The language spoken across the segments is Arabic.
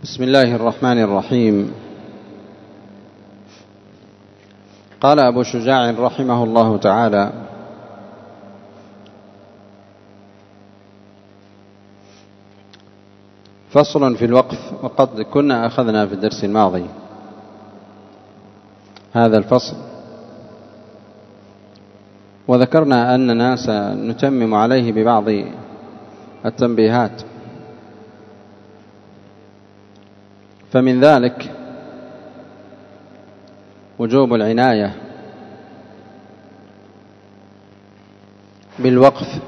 بسم الله الرحمن الرحيم. قال أبو شجاع رحمه الله تعالى: فصل في الوقف. وقد كنا أخذنا في الدرس الماضي هذا الفصل، وذكرنا أننا سنتمم عليه ببعض التنبيهات. فمن ذلك وجوب العناية بالوقف،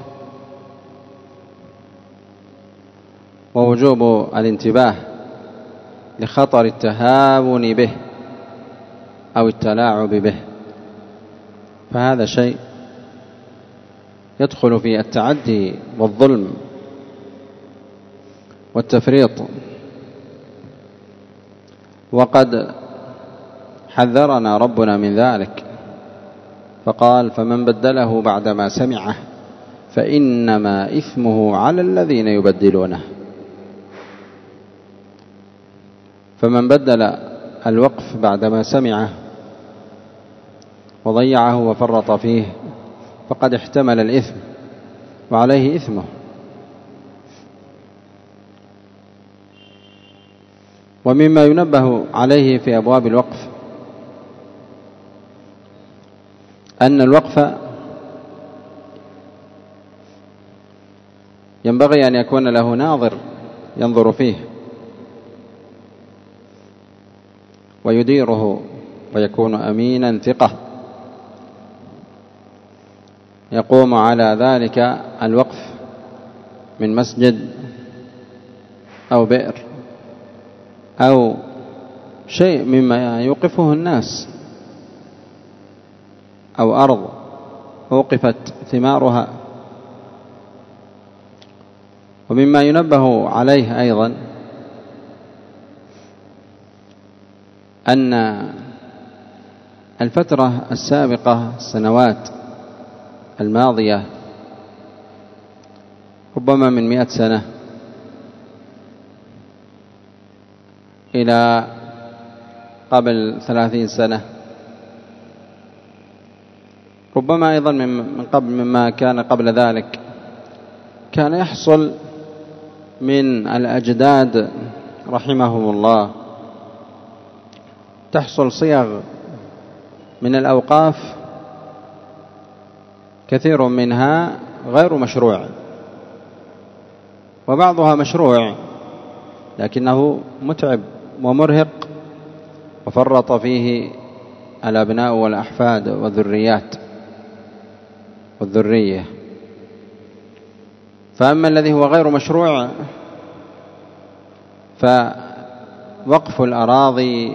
ووجوب الانتباه لخطر التهاون به أو التلاعب به، فهذا شيء يدخل في التعدي والظلم والتفريط. وقد حذرنا ربنا من ذلك فقال: فمن بدله بعدما سمعه فإنما إثمه على الذين يبدلونه. فمن بدل الوقف بعدما سمعه وضيعه وفرط فيه فقد احتمل الإثم وعليه إثمه. ومما ينبه عليه في أبواب الوقف أن الوقف ينبغي أن يكون له ناظر ينظر فيه ويديره، ويكون أمينا ثقة يقوم على ذلك الوقف من مسجد أو بئر أو شيء مما يوقفه الناس، أو أرض أوقفت ثمارها. ومما ينبه عليه أيضا أن الفترة السابقة، السنوات الماضية، ربما من 100 سنة إلى قبل 30 سنة، ربما أيضا من قبل مما كان قبل ذلك، كان يحصل من الأجداد رحمهم الله تحصل صيغ من الأوقاف كثير منها غير مشروع، وبعضها مشروع لكنه متعب ومرهق وفرط فيه الأبناء والأحفاد والذريات والذرية. فأما الذي هو غير مشروع فوقف الأراضي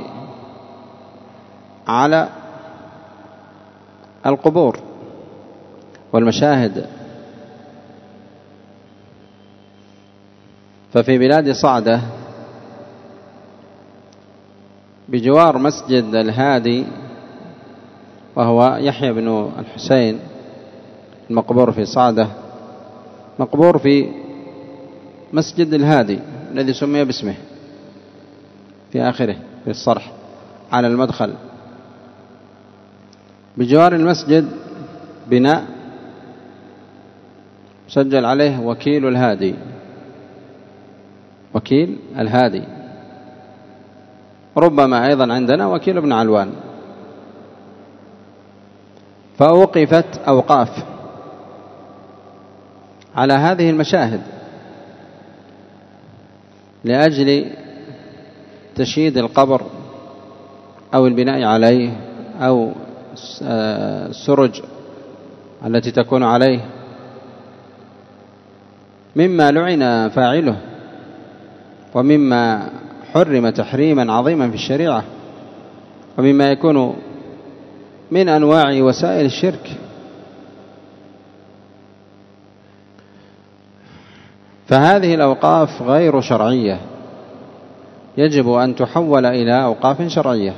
على القبور والمشاهد. ففي بلاد صعدة بجوار مسجد الهادي، وهو يحيى بن الحسين المقبور في صعدة، مقبور في مسجد الهادي الذي سمي باسمه في آخره في الصرح على المدخل. بجوار المسجد بناء سجل عليه وكيل الهادي، وكيل الهادي، ربما أيضا عندنا وكيل ابن علوان. فأوقفت أوقاف على هذه المشاهد لأجل تشييد القبر أو البناء عليه أو السرج التي تكون عليه، مما لعن فاعله ومما حرم تحريما عظيما في الشريعة، ومما يكون من أنواع وسائل الشرك. فهذه الأوقاف غير شرعية، يجب أن تحول إلى أوقاف شرعية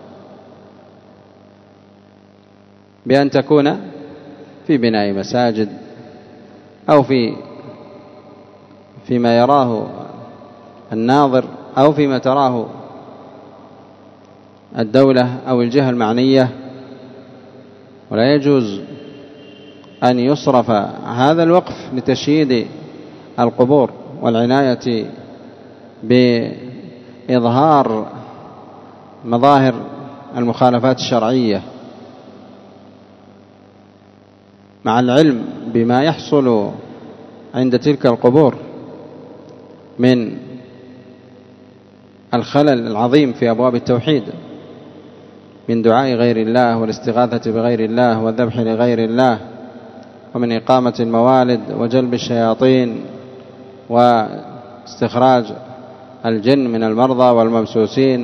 بأن تكون في بناء مساجد أو فيما يراه الناظر أو فيما تراه الدولة أو الجهة المعنية، ولا يجوز أن يصرف هذا الوقف لتشييد القبور والعناية بإظهار مظاهر المخالفات الشرعية، مع العلم بما يحصل عند تلك القبور من الخلل العظيم في أبواب التوحيد، من دعاء غير الله والاستغاثة بغير الله والذبح لغير الله، ومن إقامة الموالد وجلب الشياطين واستخراج الجن من المرضى والممسوسين،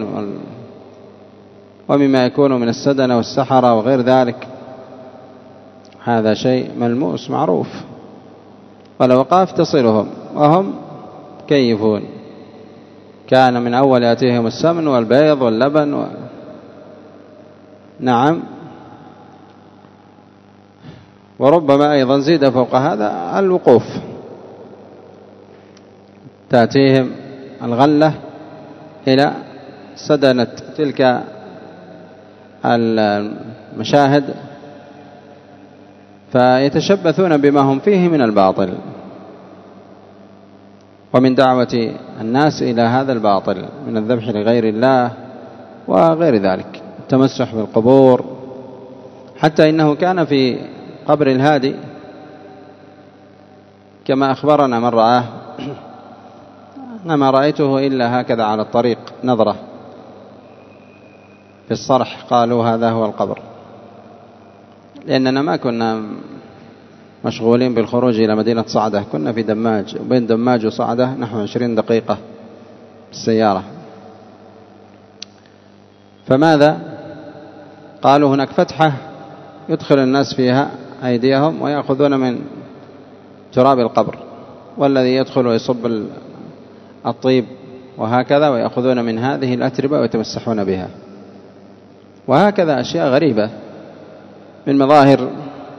ومما يكون من السدنة والسحرة وغير ذلك. هذا شيء ملموس معروف، والأوقاف تصلهم وهم كيفون، كان من أول يأتيهم السمن والبيض واللبن نعم، وربما أيضا زيد فوق هذا الوقوف، تأتيهم الغلة إلى سدنة تلك المشاهد فيتشبثون بما هم فيه من الباطل ومن دعوة الناس إلى هذا الباطل من الذبح لغير الله وغير ذلك، التمسح بالقبور. حتى إنه كان في قبر الهادي كما أخبرنا من رآه، ما رأيته إلا هكذا على الطريق نظرة في الصرح، قالوا هذا هو القبر، لأننا ما كنا مشغولين بالخروج إلى مدينة صعدة، كنا في دماج، وبين دماج وصعدة نحو 20 دقيقة بالسيارة. فماذا قالوا؟ هناك فتحة يدخل الناس فيها أيديهم ويأخذون من تراب القبر، والذي يدخل ويصب الطيب وهكذا، ويأخذون من هذه الأتربة ويتمسحون بها. وهكذا أشياء غريبة من مظاهر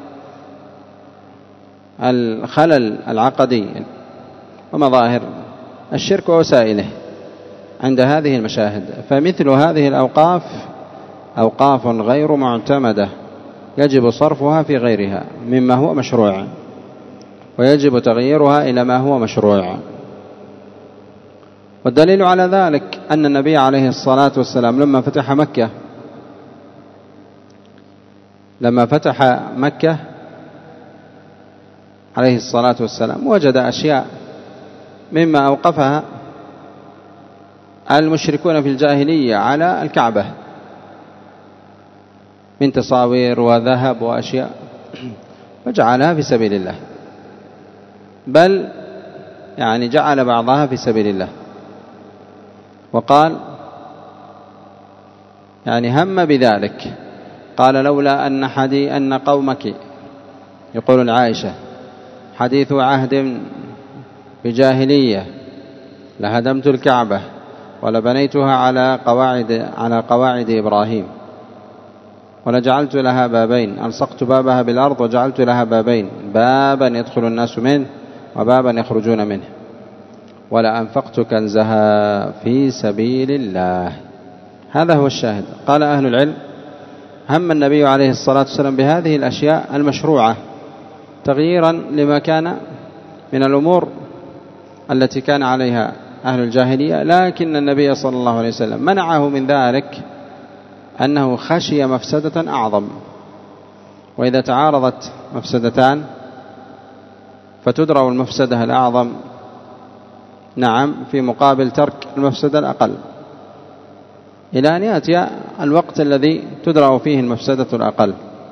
الخلل العقدي ومظاهر الشرك ووسائله عند هذه المشاهد. فمثل هذه الأوقاف أوقاف غير معتمدة، يجب صرفها في غيرها مما هو مشروع، ويجب تغييرها إلى ما هو مشروع. والدليل على ذلك أن النبي عليه الصلاة والسلام لما فتح مكة عليه الصلاة والسلام وجد أشياء مما أوقفها المشركون في الجاهلية على الكعبة من تصاوير وذهب وأشياء، وجعلها في سبيل الله، بل يعني جعل بعضها في سبيل الله، وقال يعني هم بذلك، قال لولا أن قومك، يقول العائشة، حديث عهد بجاهلية، لهدمت الكعبة ولبنيتها على قواعد إبراهيم، ولجعلت لها بابين، ألصقت بابها بالأرض وجعلت لها بابين، بابا يدخل الناس منه وبابا يخرجون منه، ولا أنفقت كنزها في سبيل الله. هذا هو الشاهد. قال أهل العلم: هم النبي عليه الصلاة والسلام بهذه الأشياء المشروعة تغييرا لما كان من الأمور التي كان عليها أهل الجاهلية، لكن النبي صلى الله عليه وسلم منعه من ذلك أنه خشي مفسدة أعظم، وإذا تعارضت مفسدتان فتدرأ المفسدة الأعظم نعم في مقابل ترك المفسدة الأقل، إلى أن يأتي الوقت الذي تدرأ فيه المفسدة الأقل.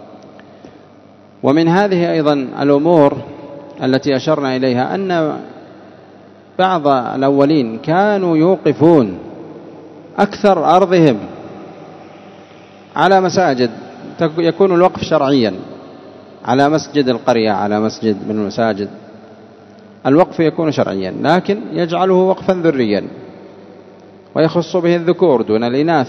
ومن هذه أيضا الأمور التي أشرنا إليها أن بعض الأولين كانوا يوقفون أكثر أرضهم على مساجد، يكون الوقف شرعيا على مسجد القرية، على مسجد من المساجد، الوقف يكون شرعيا، لكن يجعله وقفا ذريا ويخص به الذكور دون الإناث،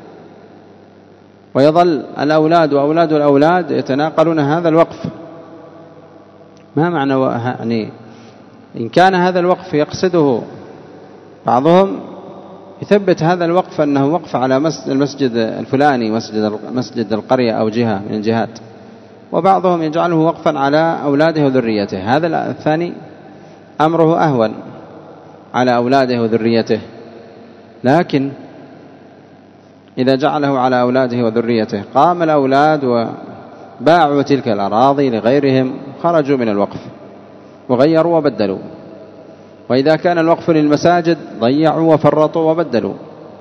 ويظل الأولاد وأولاد الأولاد يتناقلون هذا الوقف. ما معنى يعني إن كان هذا الوقف يقصده بعضهم يثبت هذا الوقف أنه وقف على المسجد الفلاني، مسجد القرية أو جهة من الجهات، وبعضهم يجعله وقفا على أولاده وذريته. هذا الثاني أمره أهون على أولاده وذريته، لكن إذا جعله على أولاده وذريته قام الأولاد وباعوا تلك الأراضي لغيرهم، خرجوا من الوقف وغيروا وبدلوا. وإذا كان الوقف للمساجد ضيعوا وفرطوا وبدلوا.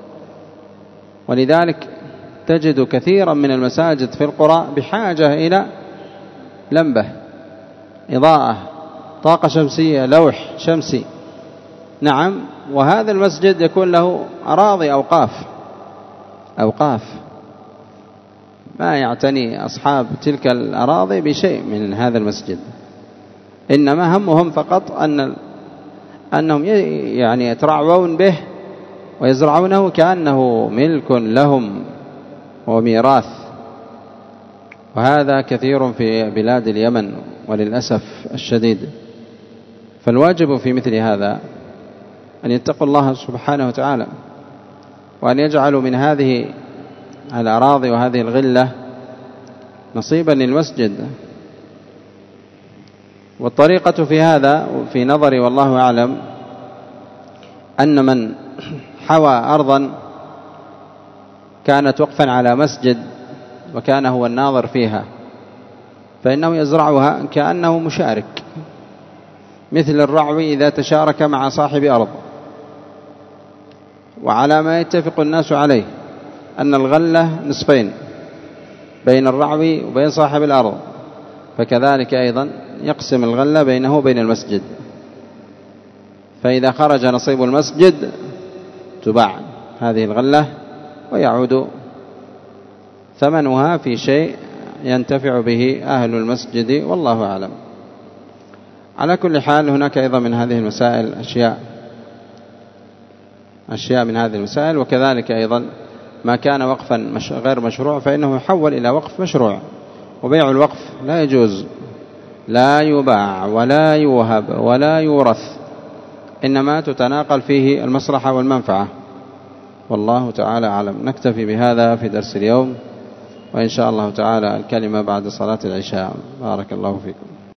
ولذلك تجد كثيرا من المساجد في القرى بحاجة إلى لمبة، إضاءة، طاقة شمسية، لوح شمسي. نعم، وهذا المسجد يكون له أراضي أوقاف ما يعتني أصحاب تلك الأراضي بشيء من هذا المسجد، إنما همهم فقط أنهم يعني يترعون به ويزرعونه كأنه ملك لهم وميراث. وهذا كثير في بلاد اليمن وللأسف الشديد. فالواجب في مثل هذا أن يتقوا الله سبحانه وتعالى، وأن يجعلوا من هذه الأراضي وهذه الغلة نصيبا للمسجد. والطريقة في هذا في نظري والله أعلم أن من حوى أرضا كانت وقفا على مسجد وكان هو الناظر فيها، فإنه يزرعها كأنه مشارك، مثل الرعوي إذا تشارك مع صاحب أرض، وعلى ما يتفق الناس عليه أن الغلة نصفين بين الرعوي وبين صاحب الأرض، فكذلك أيضا يقسم الغلة بينه وبين المسجد. فإذا خرج نصيب المسجد تباع هذه الغلة ويعود ثمنها في شيء ينتفع به أهل المسجد، والله أعلم. على كل حال هناك أيضا من هذه المسائل أشياء من هذه المسائل. وكذلك أيضا ما كان وقفا غير مشروع فإنه يحول إلى وقف مشروع. وبيع الوقف لا يجوز، لا يباع ولا يوهب ولا يورث، إنما تتناقل فيه المصلحة والمنفعة، والله تعالى أعلم. نكتفي بهذا في درس اليوم، وإن شاء الله تعالى الكلمة بعد صلاة العشاء. بارك الله فيكم.